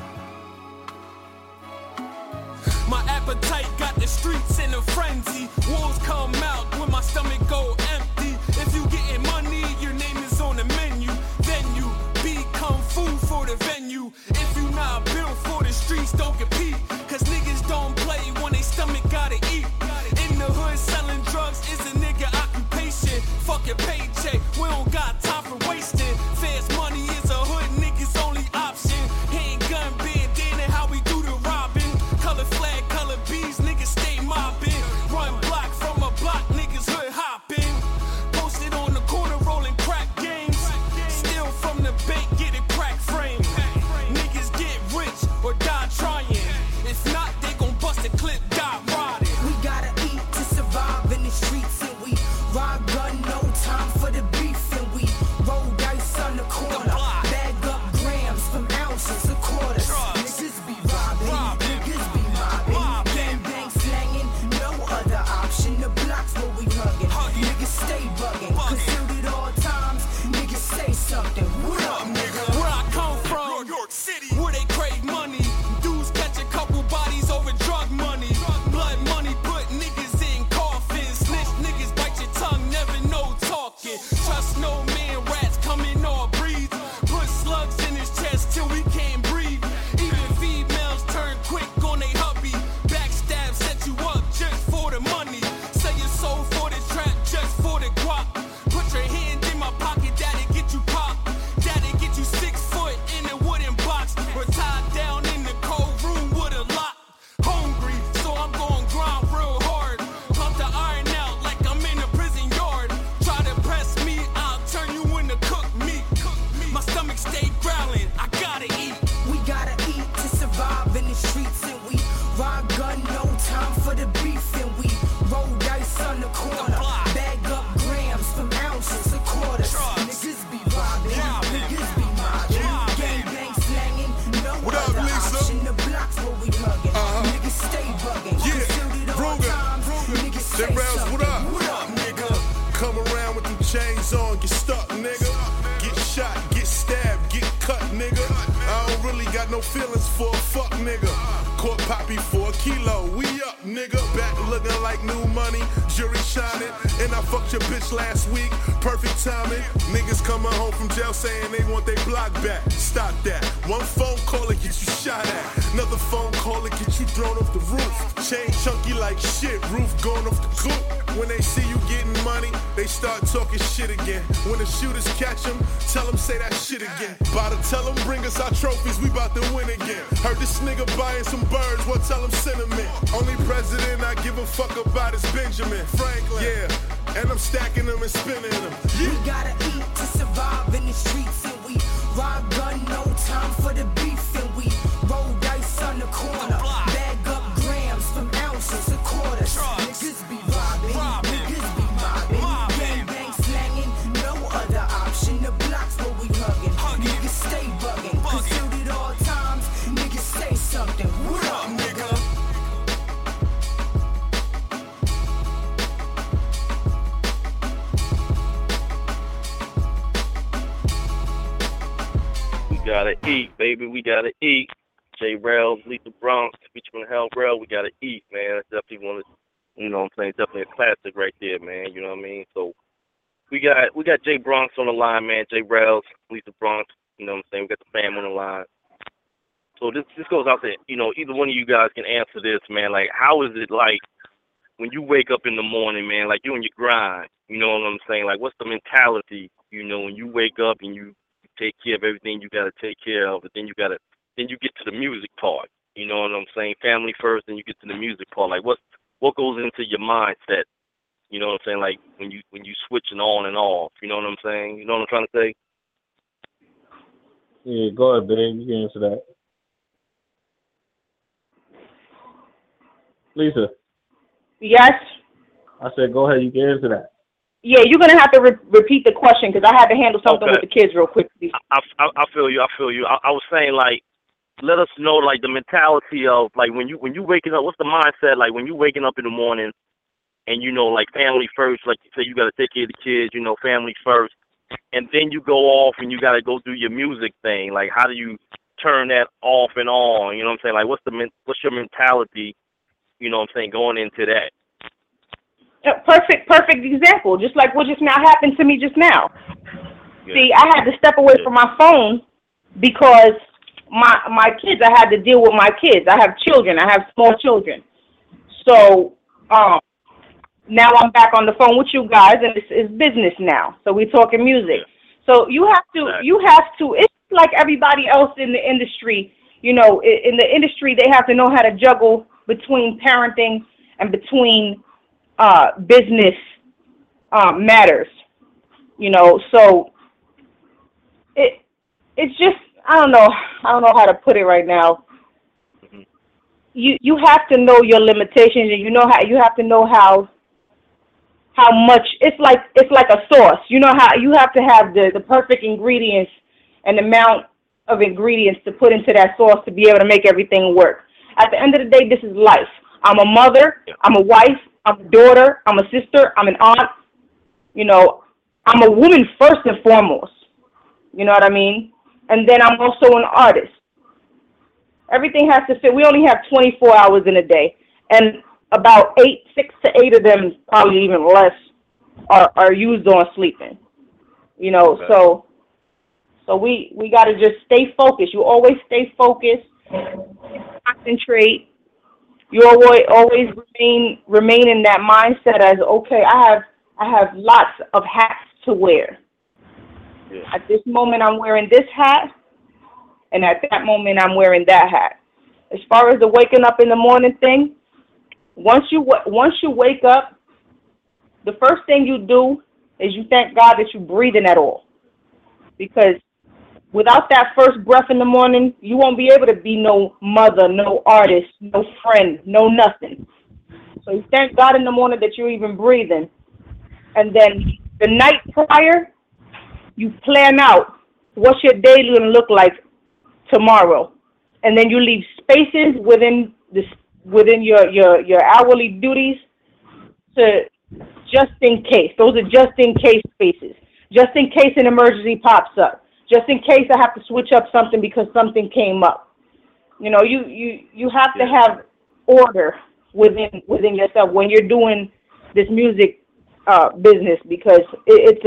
My appetite got the streets in a frenzy. Wolves come out when my stomach go empty. If you getting money, your name is on the menu. Then you become food for the venue. If you not built for the streets, don't compete. Cause niggas don't play when they stomach gotta eat. In the hood, selling drugs is a nigga occupation. Fuck your paycheck, we don't got time for wasting. Fast money is a hood nigga's only option. Handgun bandana, how we do the robbing. Color flag, color bees, niggas stay mobbing. Run block from a block, niggas hood hopping. Posted on the corner rolling crack games. Steal from the bank, get a crack frame. Niggas get rich or die trying. If not, they gon' bust a clip, die riding. We gotta eat to survive in the streets, and we ride gun, no time for the beef, and we roll dice on the corner. Bag up grams from ounces of quarters. Niggas be robbing, niggas be mobbing. Gang bang slanging, no other option. The blocks where we hugging. Niggas stay bugging, concealed at all times. Niggas say something. What up, nigga? Where I come from, New York City, where they crave money. Dudes catch a couple bodies over drug money. Blood money put niggas in coffins. Snitch niggas bite your tongue, never no talking. Trust no man, rats coming all breeds. Put slugs in his chest till we can't breathe. Even females turn quick on they hubby. Backstab, set you up just for the money. Sell your soul for the trap, just for the guap. Put your hand in my pocket, daddy get you pop. Daddy get you 6 foot in a wooden box. Or tied down in the cold room with a lock. Hungry, so I'm gon' grind real hard. Pump the iron out like I'm in a prison yard. Try to press me, I'll turn you into cook meat. My stomach stay growling, I gotta eat. We gotta eat to survive in the streets, and we ride gun, no time for the beef, and we roll dice on the corner. Bag up grams from ounces of quarters. Niggas be robbing, niggas be mobbing. Gang bang slanging, no other option. The blocks where we hugging. Niggas stay bugging, concealed at all times. Niggas say something. What up, nigga? Come around with them chains on, get stuck, nigga. Get shot, get stabbed, get cut, nigga. I don't really got no feelings for a fuck, nigga. Caught Poppy for a kilo, we up, nigga. Back looking like new money, jury shining. And I fucked your bitch last week, perfect timing. Niggas coming home from jail saying they want their block back. Stop that. One phone call and get you shot at. Another phone call and get you thrown off the roof. Chain chunky like shit, roof going off the coop. When they see you getting money, they start talking shit again. When the shooters catch them, tell them say that shit again. About to tell them bring us our trophies, we about to win again. Heard this nigga buying some birds, well tell him send him in. Only president I give a fuck about is Benjamin Franklin. Yeah, and I'm stacking them and spinning them. Yeah. We gotta eat to survive in the streets, and we ride gun, no time for the beef, and we roll dice on the corner. Bag up grams from ounces of quarters. Niggas be robbing, niggas be mobbing. Gang bang slanging, no other option. The blocks where we hugging. Niggas stay bugging, concealed at all times. Niggas say something. What up, nigga? We gotta eat, baby. We gotta eat. J Rel, Lisa Bronx, featuring Hell Rel. We gotta eat, man. That's definitely one of, you know what I'm saying, definitely a classic right there, man. You know what I mean? So we got J Bronx on the line, man. J Rel, Lisa Bronx. You know what I'm saying? We got the fam on the line. So this goes out to, either one of you guys can answer this, man. Like, how is it like when you wake up in the morning, man, like you on your grind, you know what I'm saying? Like, what's the mentality, when you wake up and you take care of everything you got to take care of, but then you get to the music part, you know what I'm saying? Family first, then you get to the music part. Like, what goes into your mindset, you know what I'm saying? Like, when you switching on and off, you know what I'm saying? You know what I'm trying to say? Yeah, go ahead, babe. You can answer that. Lisa. Yes? I said, go ahead. You can answer that. Yeah, you're going to have to repeat the question because I had to handle something with the kids real quick. I feel you. I was saying, like, let us know, like, the mentality of, like, when you waking up, what's the mindset, like, when you waking up in the morning and, like, family first, like you say, you got to take care of the kids, family first, and then you go off and you got to go do your music thing. Like, how do you turn that off and on? You know what I'm saying? Like, what's your mentality, you know what I'm saying, going into that? Perfect example, just like what just now happened to me just now. Yeah. See, I had to step away from my phone because my kids, I had to deal with my kids. I have children. I have small children. So now I'm back on the phone with you guys, and it's business now. So we're talking music. So you have to, it's like everybody else in the industry, in the industry, they have to know how to juggle between parenting and between business matters, so it's just, I don't know how to put it right now. Mm-hmm. You have to know your limitations, and you have to know how much it's like a sauce. How you have to have the perfect ingredients and the amount of ingredients to put into that sauce to be able to make everything work. At the end of the day, this is life. I'm a mother, I'm a wife, I'm a daughter, I'm a sister, I'm an aunt. I'm a woman first and foremost. You know what I mean? And then I'm also an artist. Everything has to fit. We only have 24 hours in a day. And about 6 to 8 of them, probably even less, are used on sleeping. Okay. So we got to just stay focused. You always stay focused, concentrate. You always remain in that mindset as, okay, I have lots of hats to wear. Yeah. At this moment, I'm wearing this hat, and at that moment, I'm wearing that hat. As far as the waking up in the morning thing, once you wake up, the first thing you do is you thank God that you're breathing at all. Because without that first breath in the morning, you won't be able to be no mother, no artist, no friend, no nothing. So you thank God in the morning that you're even breathing. And then the night prior, you plan out what's your day going to look like tomorrow. And then you leave spaces within your hourly duties to just in case. Those are just in case spaces. Just in case an emergency pops up. Just in case I have to switch up something because something came up. You have to have order within yourself when you're doing this music business, because it's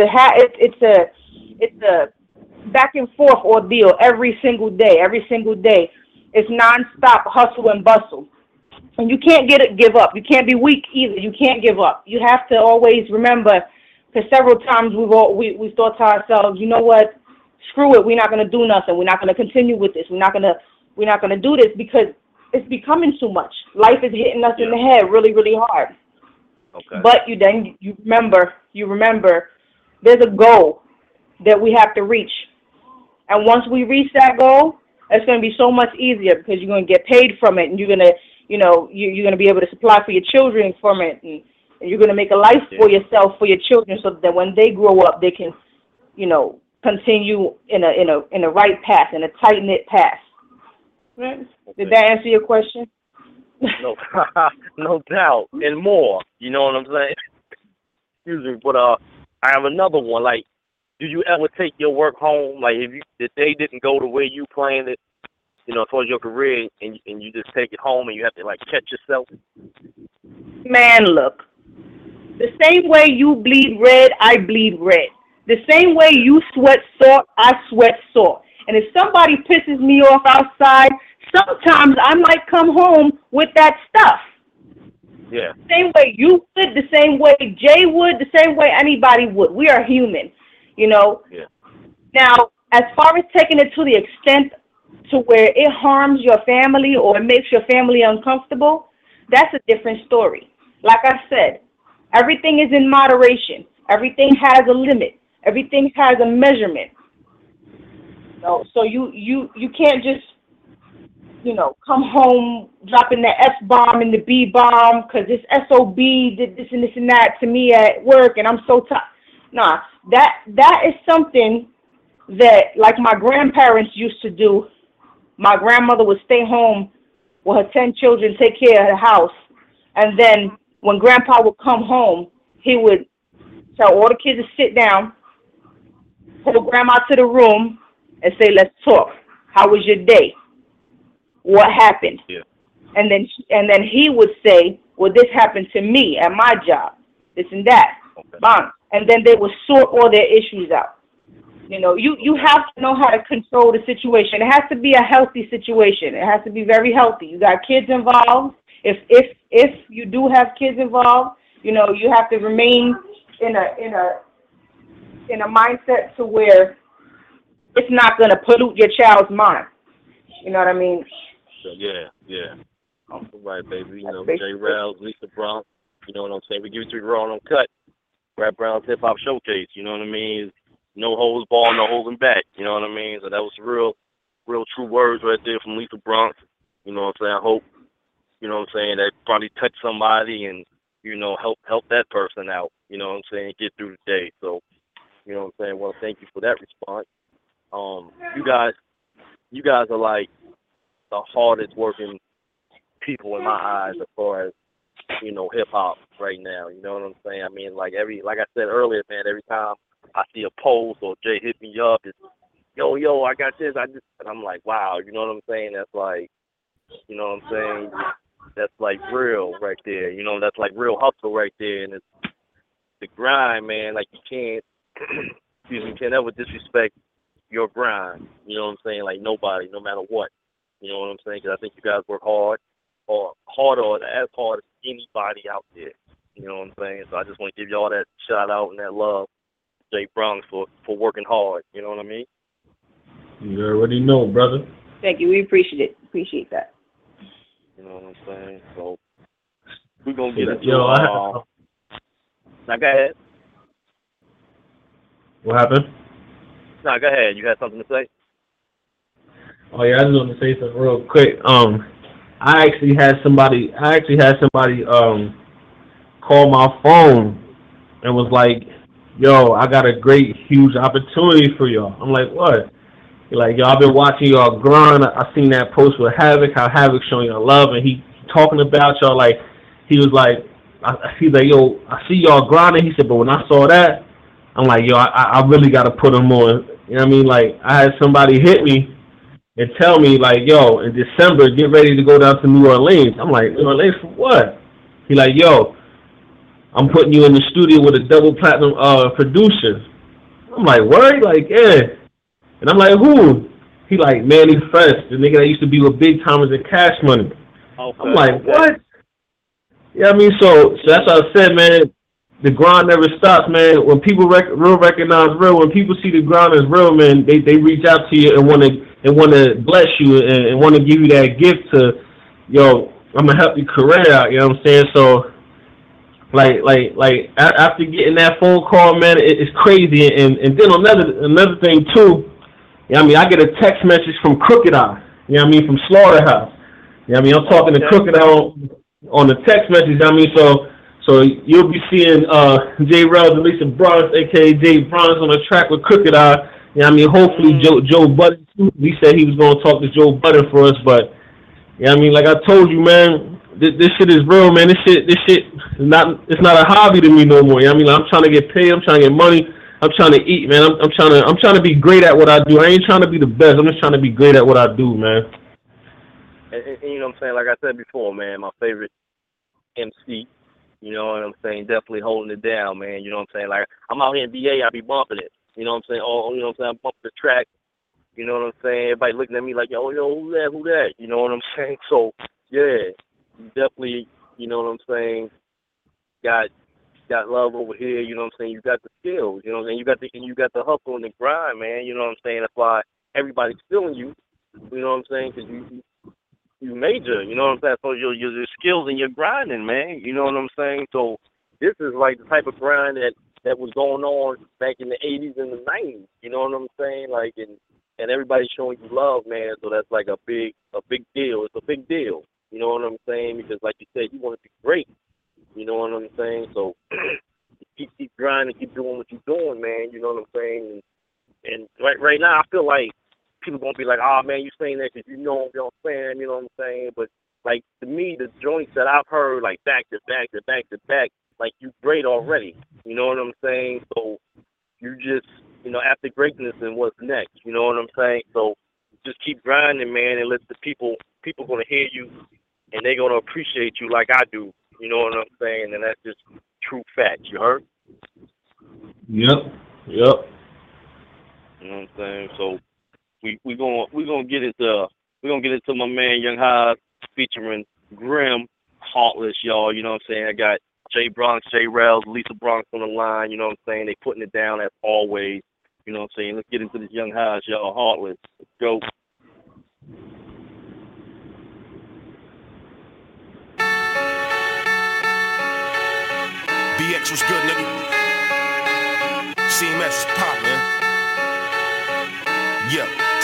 a back and forth ordeal every single day. It's nonstop hustle and bustle, and you can't give up. You can't be weak either. You can't give up. You have to always remember, because several times we've thought to ourselves, you know what? Screw it. We're not going to do nothing. We're not going to continue with this. We're not going to do this because it's becoming too much. Life is hitting us in the head really, really hard. Okay. But you remember there's a goal that we have to reach. And once we reach that goal, it's going to be so much easier because you're going to get paid from it, and you're going to, you're going to be able to supply for your children from it, and you're going to make a life for yourself, for your children, so that when they grow up, they can, continue in a right path, in a tight-knit path. Right? Did that answer your question? No, no doubt, and more. You know what I'm saying? Excuse me, but I have another one. Like, do you ever take your work home? Like, if the day didn't go the way you planned it, towards your career, and you just take it home, and you have to catch yourself? Man, look, the same way you bleed red, I bleed red. The same way you sweat salt, I sweat salt. And if somebody pisses me off outside, sometimes I might come home with that stuff. Yeah. Same way you would, the same way Jay would, the same way anybody would. We are human, you know. Yeah. Now, as far as taking it to the extent to where it harms your family or it makes your family uncomfortable, that's a different story. Like I said, everything is in moderation. Everything has a limit. Everything has a measurement. So you can't just, you know, come home dropping the F-bomb and the B-bomb because this SOB did this and this and that to me at work and I'm so tired. Nah, that is something that, like my grandparents used to do. My grandmother would stay home with her 10 children, take care of the house. And then when Grandpa would come home, he would tell all the kids to sit down, pull Grandma to the room, and say, let's talk. How was your day? What happened? Yeah. And then he would say, well, this happened to me at my job, this and that. Okay. Bang. And then they would sort all their issues out. You know, you have to know how to control the situation. It has to be a healthy situation. It has to be very healthy. You got kids involved. If you do have kids involved, you know, you have to remain in a mindset to where it's not going to pollute your child's mind. You know what I mean? So, yeah. All right, baby. You know, Jay Rouse, Lisa Bronx. You know what I'm saying? We give it to you raw and uncut. Rap Brown's Hip Hop Showcase. You know what I mean? No holds barred, no holding back. You know what I mean? So that was real true words right there from Lisa Bronx. You know what I'm saying? I hope, you know what I'm saying, that probably touched somebody and, you know, help that person out. You know what I'm saying? Get through the day. So, you know what I'm saying? Well, thank you for that response. You guys are like the hardest working people in my eyes as far as, you know, hip hop right now. You know what I'm saying? I mean, like I said earlier, man, every time I see a post or Jay hit me up, it's yo, I got this, and I'm like, wow, you know what I'm saying? That's like, you know what I'm saying? That's like real right there. You know, that's like real hustle right there, and it's the grind, man. Like you can't ever disrespect your grind. You know what I'm saying? Like nobody, no matter what. You know what I'm saying? Because I think you guys work hard, or harder, or as hard as anybody out there. You know what I'm saying? So I just want to give y'all that shout out and that love, Jay Bronx, for working hard. You know what I mean? You already know, brother. Thank you. We appreciate that. You know what I'm saying? So we're gonna get into now go ahead. What happened? No, go ahead. You had something to say? Oh yeah, I just want to say something real quick. I actually had somebody call my phone and was like, yo, I got a great, huge opportunity for y'all. I'm like, what? He's like, yo, I've been watching y'all grind. I seen that post with Havoc, how Havoc showing y'all love, and he talking about y'all like, he was like, he's like, yo, I see y'all grinding. He said, but when I saw that, I'm like, yo, I really got to put them on. You know what I mean? Like, I had somebody hit me and tell me, like, yo, in December, get ready to go down to New Orleans. I'm like, New Orleans for what? He like, yo, I'm putting you in the studio with a double platinum producer. I'm like, what? He like, yeah. And I'm like, who? He like, Manny Fresh, the nigga that used to be with Big Timers and Cash Money. Okay. I'm like, what? Yeah, I mean, so that's what I said, man. The grind never stops, man. When people recognize real, when people see the grind is real, man, they reach out to you and want to bless you and want to give you that gift to, yo, I'm gonna help your career out. You know what I'm saying? So, like after getting that phone call, man, it's crazy. And then another thing too. You know what I mean, I get a text message from Crooked Eye. You know what I mean, from Slaughterhouse. You know what I mean, I'm talking to Crooked Eye on the text message. You know what I mean, so you'll be seeing Jay Rels and Lisa Bronx, a.k.a. Jay Bronx, on a track with Crooked Eye. You know what I mean? Hopefully Joe Budden, too. He said he was going to talk to Joe Budden for us. But, you know what I mean? Like I told you, man, this shit is real, man. This shit is not a hobby to me no more. You know what I mean? Like, I'm trying to get paid. I'm trying to get money. I'm trying to eat, man. I'm trying to be great at what I do. I ain't trying to be the best. I'm just trying to be great at what I do, man. And you know what I'm saying? Like I said before, man, my favorite MC, you know what I'm saying, definitely holding it down, man. You know what I'm saying? Like, I'm out here in BA, I be bumping it. You know what I'm saying? You know what I'm saying? I bump the track. You know what I'm saying? Everybody looking at me like, yo, who that? You know what I'm saying? So, yeah, definitely, you know what I'm saying, got love over here, you know what I'm saying? You got the skills, you know what I'm saying? You got the hustle and the grind, man, you know what I'm saying? That's why everybody's feeling you, you know what I'm saying? Because you major, you know what I'm saying? So your skills and your grinding, man, you know what I'm saying? So this is like the type of grind that was going on back in the 80s and the 90s, you know what I'm saying? Like, and everybody's showing you love, man, so that's like a big deal. It's a big deal, you know what I'm saying? Because like you said, you want to be great, you know what I'm saying? So keep grinding, keep doing what you're doing, man, you know what I'm saying? And right now, I feel like people gonna be like, oh man, you saying that because you know what I'm saying, you know what I'm saying? But like to me, the joints that I've heard like back to back to back to back, like you great already, you know what I'm saying? So you just, you know, after greatness and what's next, you know what I'm saying? So just keep grinding, man, and let the people gonna hear you, and they gonna appreciate you like I do, you know what I'm saying? And that's just true fact. You heard? Yep. You know what I'm saying? So we gonna get into my man Young Haas featuring Grim, Heartless, y'all. You know what I'm saying? I got Jay Bronx, Jay Rels, Lisa Bronx on the line. You know what I'm saying? They putting it down as always. You know what I'm saying? Let's get into this Young Haas, y'all. Heartless. Let's go. BX was good, nigga. CMS was pop, man. Yeah.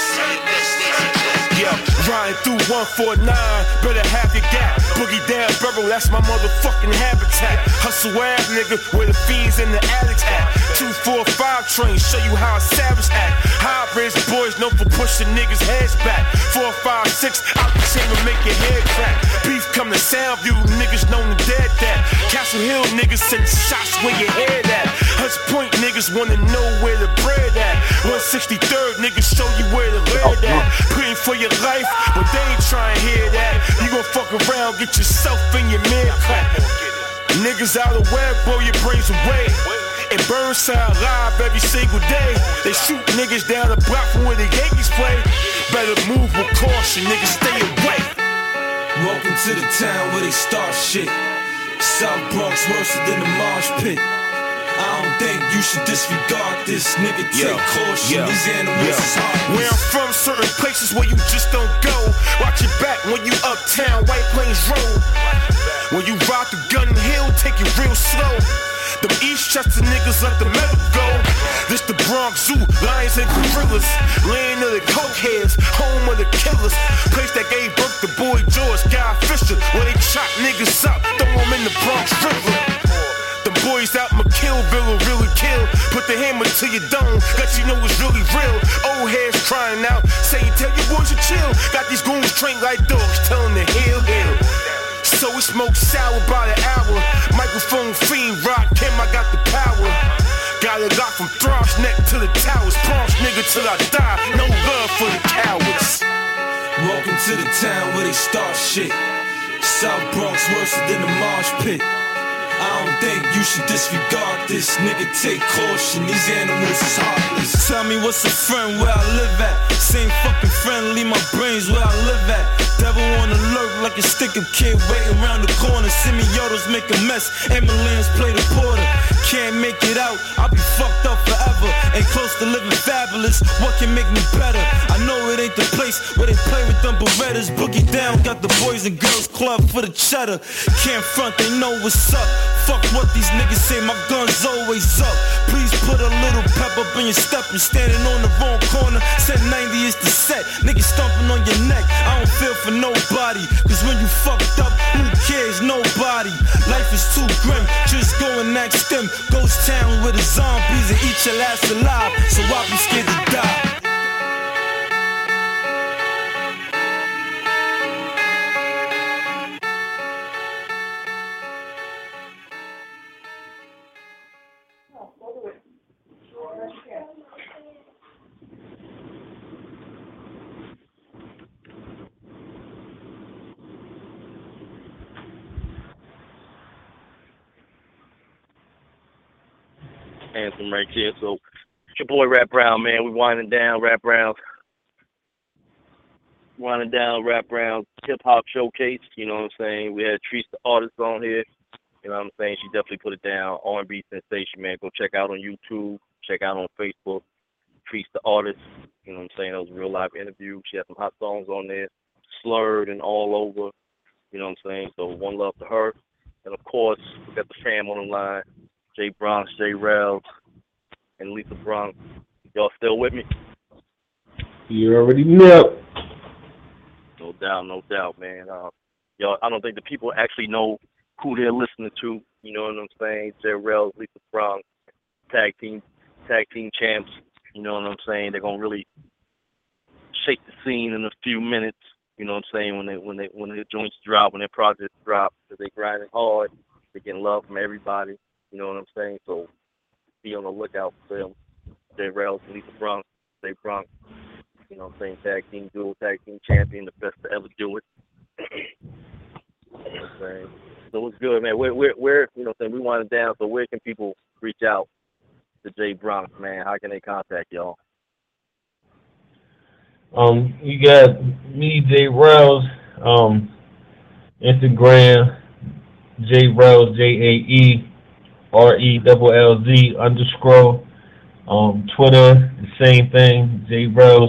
Yeah, riding through 149, better have your gap. Boogie down Burrow, that's my motherfucking habitat. Hustle ass nigga, where the fiends and the addicts at. 245 train, show you how a savage act. High-risk boys known for pushing niggas' heads back. 456, out the chamber, make your head crack. Beef come to Soundview, niggas known to dead that. Castle Hill niggas send shots where your head at. Hunts Point niggas wanna know where the bread at. 163rd niggas show you where the lead at. Praying for your life, but they ain't trying to hear that. You gon' fuck around, get yourself in your mid crack. Niggas out of web, blow your brains away. And Burnside live every single day. They shoot niggas down the block from where the Yankees play. Better move with caution, niggas stay away. Welcome to the town where they start shit. South Bronx worse than the Marsh Pit. I don't think you should disregard this. Nigga, take caution, these animals is hard. Where I'm from, certain places where you just don't go. Watch your back when you uptown, White Plains Road. When you rock the Gun Hill, take it real slow. Them Eastchester niggas let the metal go. This the Bronx Zoo, lions and gorillas. Land of the cokeheads, home of the killers. Place that gave birth to Boy George, Guy Fisher. Where they chop niggas up, throw them in the Bronx River. The boys out McKillville will really kill. Put the hammer to your dome, let you know it's really real. Old heads crying out, saying tell your boys to chill. Got these goons trained like dogs, tell them to heal. So we smoke sour by the hour. Microphone fiend, rock him, I got the power. Got it locked from Throsh Neck to the towers. Bronx nigga till I die, no love for the cowards. Welcome to the town where they start shit. South Bronx worse than the Marsh Pit. I don't think you should disregard this. Nigga, take caution, these animals is heartless. Tell me what's a friend where I live at. Same fucking friend, leave my brains where I live at. Devil wanna lurk like a stick-up kid waiting around the corner. Semi-autos make a mess, ambulance play the porter. Can't make it out, I'll be fucked up forever. Ain't close to living fabulous, what can make me better? I know it ain't the place where they play with them Berettas. Boogie down, got the boys and girls club for the cheddar. Can't front, they know what's up. Fuck what these niggas say, my gun's always up. Please put a little pep up in your step. I'm standing on the wrong corner, said 90 is the set. Niggas stomping on your neck, I don't feel for nobody. Cause when you fucked up, who cares? Nobody. Life is too grim, just go and ask them. Ghost town with the zombies and eat your last alive. So I be scared to die. Anthem right here. So it's your boy Rap Brown, man. We winding down. Rap Brown winding down Rap Brown's Hip Hop Showcase. You know what I'm saying? We had Treese the artist on here. You know what I'm saying? She definitely put it down. R&B sensation, man. Go check out on YouTube. Check out on Facebook. Treese the artist. You know what I'm saying? That was a real live interview. She had some hot songs on there. Slurred and all over. You know what I'm saying? So one love to her. And of course, we got the fam on the line. Jay Bronx, Jay Rels, and Lisa Bronx. Y'all still with me? You already know. No doubt, man. Y'all, I don't think the people actually know who they're listening to. You know what I'm saying? Jay Rels, Lisa Bronx, tag team champs. You know what I'm saying? They're gonna really shake the scene in a few minutes. You know what I'm saying? When the joints drop, when their projects drop, because they grinding hard, they getting love from everybody. You know what I'm saying? So be on the lookout for them. Jay Rels, Lisa Bronx, Jay Bronx. You know what I'm saying? Tag team duo, tag team champion, the best to ever do it. You know what I'm saying? So it's good, man. We're you know what I'm saying, we winding down, so where can people reach out to Jay Bronx, man? How can they contact y'all? You got me, Jay Rels, Instagram, Jay Rels, JaeRelz_. Twitter, the same thing, Jay Rels,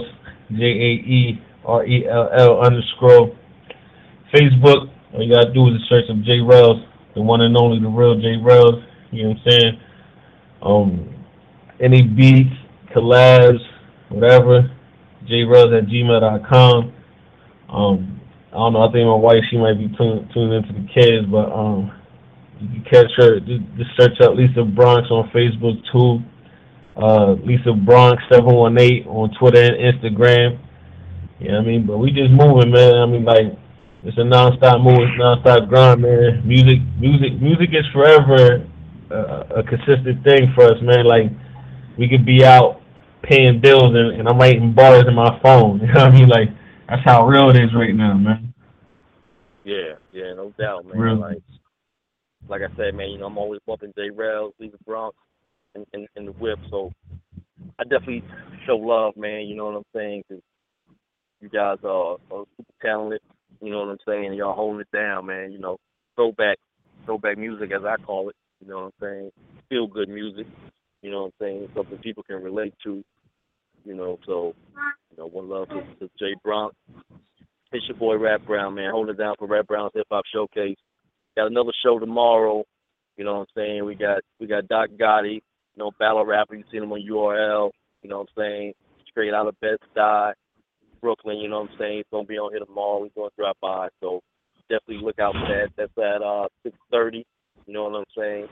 JaeRell_. Facebook, all you gotta do is search up Jay Rels, the one and only, the real Jay Rels. You know what I'm saying? Any beats, collabs, whatever, jayrels@gmail.com. I don't know, I think my wife, she might be tuned into the kids, but you can catch her. Just search up Lisa Bronx on Facebook too. Lisa Bronx 718 on Twitter and Instagram. You know what I mean? But we just moving, man. I mean, like, it's a non-stop move, it's non-stop grind, man. Music is forever a consistent thing for us, man. Like, we could be out paying bills and I'm writing bars in my phone. You know what I mean? Like, that's how real it is right now, man. Yeah, no doubt, man. Really? Like I said, man, you know, I'm always bumping Jay Rels, Lisa Bronx, in the whip, so I definitely show love, man. You know what I'm saying? 'Cause you guys are super talented. You know what I'm saying? Y'all holding it down, man. You know, throwback music, as I call it. You know what I'm saying? Feel good music. You know what I'm saying? Something people can relate to. You know, so one love to Jay Bronx. It's your boy Rap Brown, man. Holding it down for Rap Brown's Hip Hop Showcase. Got another show tomorrow. You know what I'm saying? We got Doc Gotti, you know, battle rapper. You seen him on URL. You know what I'm saying? Straight out of Bed-Stuy, Brooklyn. You know what I'm saying? He's gonna be on here tomorrow. We're gonna drop by. So definitely look out for that. That's at 6:30. You know what I'm saying?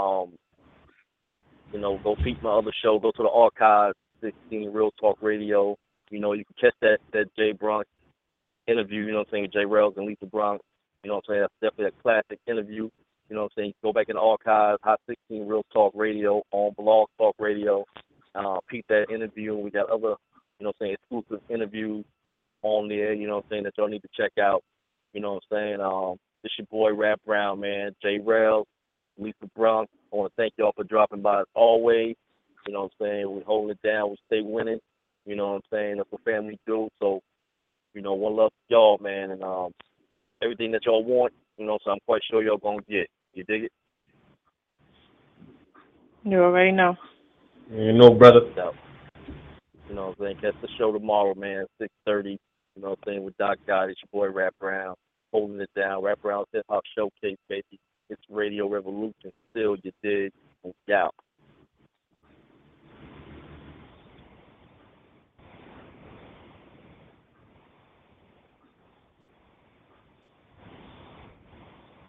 You know, go peep my other show. Go to the archives, 16 Real Talk Radio. You know, you can catch that Jay Bronx interview. You know what I'm saying? Jay Rels and Lisa Bronx. You know what I'm saying? That's definitely a classic interview. You know what I'm saying? Go back in the archives, Hot 16 Real Talk Radio on Blog Talk Radio. Peep that interview. We got other, you know what I'm saying, exclusive interviews on there, you know what I'm saying, that y'all need to check out. You know what I'm saying? This your boy Rap Brown, man. Jay Rels, Lisa Bronx. I want to thank y'all for dropping by as always. You know what I'm saying? We holding it down. We stay winning. You know what I'm saying? That's what family do. So, you know, one love to y'all, man. And everything that y'all want, you know, so I'm quite sure y'all going to get. You dig it? You already know. You know, brother. You know what I'm saying? Catch the show tomorrow, man, 6:30. You know what I'm saying? With Doc Gotti. It's your boy Rap Brown. Holding it down. Rap Brown's Hip Hop Showcase, baby. It's Radio Revolution. Still, you dig. And out.